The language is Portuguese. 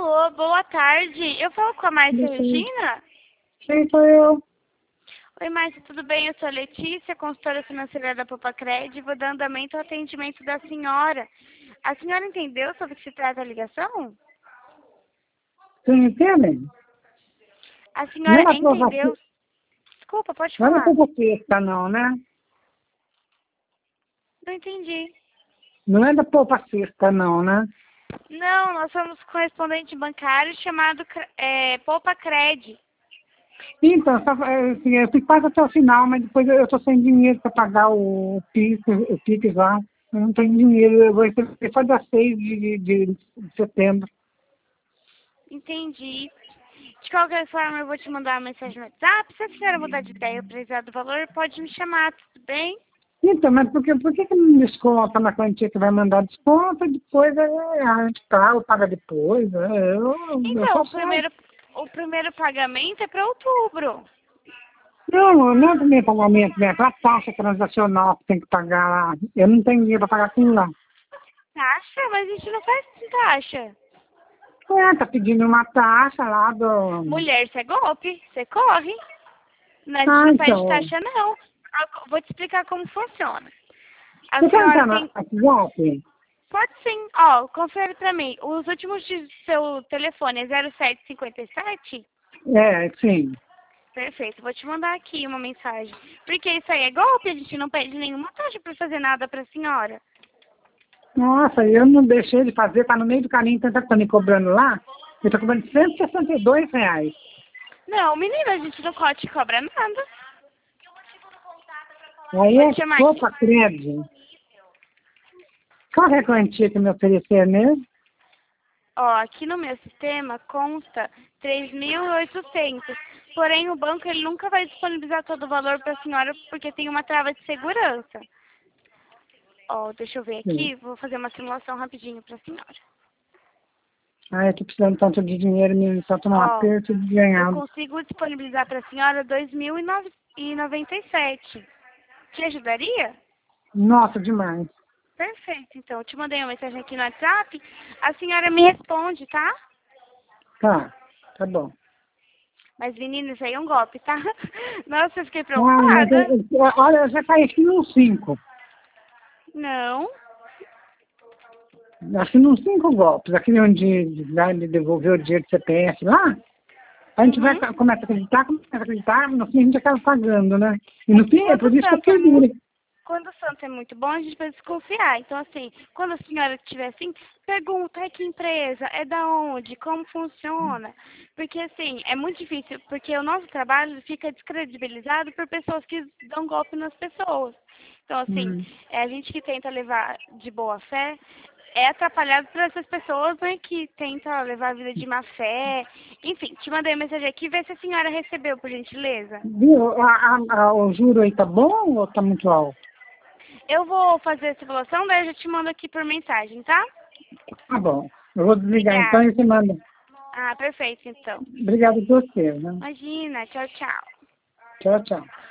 Alô, boa tarde. Eu falo com a Márcia Regina? Sim, sou eu. Oi, Márcia, tudo bem? Eu sou a Letícia, consultora financeira da Popacred, e vou dar andamento ao atendimento da senhora. A senhora entendeu sobre o que se trata a ligação? Você me entende? A Não é senhora da prova, entendeu? Desculpa, pode não é da falar. prova sexta, não, né? Não entendi. Não é da poupa sexta, não, né? Não, nós somos correspondente bancário chamado Popacred. Então, assim, eu fico quase até o final, mas depois eu tô sem dinheiro para pagar o PIX lá. Eu não tenho dinheiro, eu vou receber só dia 6 de setembro. Entendi. De qualquer forma, eu vou te mandar uma mensagem no WhatsApp. Se a senhora mudar de ideia ou precisar do valor, pode me chamar, tudo bem? Então, mas por que não desconta na quantia que vai mandar desconto e depois a gente paga depois? Eu Então, só o sei. primeiro pagamento é para outubro. Não é do meu pagamento, né? Aquela taxa transacional que tem que pagar lá. Eu não tenho dinheiro para pagar aquilo lá. Taxa? Mas a gente não faz com taxa. Tá pedindo uma taxa lá do... Mulher, isso é golpe. Você corre. Não, a gente não pede Então, taxa, não. Vou te explicar como funciona. A você quer senhora entrar no tem... WhatsApp? Pode sim. Ó, confere pra mim. Os últimos de seu telefone é 0757? Sim. Perfeito. Vou te mandar aqui uma mensagem. Porque isso aí é golpe. A gente não pede nenhuma taxa pra fazer nada pra senhora. Nossa, eu não deixei de fazer, tá no meio do caminho, então tá me cobrando lá. Eu tô cobrando R$ 162. Não, menina, a gente não te cobra nada. Aí Vou é te chamar aqui. poupa crédito. Qual é a quantia que me oferecer mesmo? Ó, aqui no meu sistema consta 3.800. Porém, o banco ele nunca vai disponibilizar todo o valor para a senhora porque tem uma trava de segurança. Ó, deixa eu ver Sim. aqui, vou fazer uma simulação rapidinho para a senhora. Eu tô precisando tanto de dinheiro, menino, só tomar um Ó, aperto de eu ganhar. consigo disponibilizar para a senhora 2.097. Te ajudaria? Nossa, demais. Perfeito, então. Eu te mandei uma mensagem aqui no WhatsApp. A senhora me responde, tá? Tá bom. Mas, menina, isso aí é um golpe, tá? Nossa, eu fiquei Mas preocupada. olha, eu já caí aqui nos 5. Não. Acho que nos 5 golpes. Aquele onde vai me devolver o dinheiro do CPF lá, a gente Uhum. começa a acreditar, no fim a gente acaba pagando, né? E no fim é Quando por o isso que eu santo é fiquei dura. quando o santo é muito bom, a gente pode desconfiar. Então, assim, quando a senhora estiver assim, pergunta, é que empresa, é da onde, como funciona. Porque, assim, é muito difícil, porque o nosso trabalho fica descredibilizado por pessoas que dão golpe nas pessoas. Então, assim, Hum. a gente que tenta levar de boa fé é atrapalhado por essas pessoas, né, que tentam levar a vida de má fé. Enfim, te mandei mensagem aqui, vê se a senhora recebeu, por gentileza. Viu? O juro aí tá bom ou tá muito alto? Eu vou fazer a simulação, daí eu já te mando aqui por mensagem, tá? Tá bom. Eu vou desligar então Obrigada. e você manda. Ah, perfeito, então. Obrigado por você, né? Imagina, tchau, tchau. Tchau, tchau.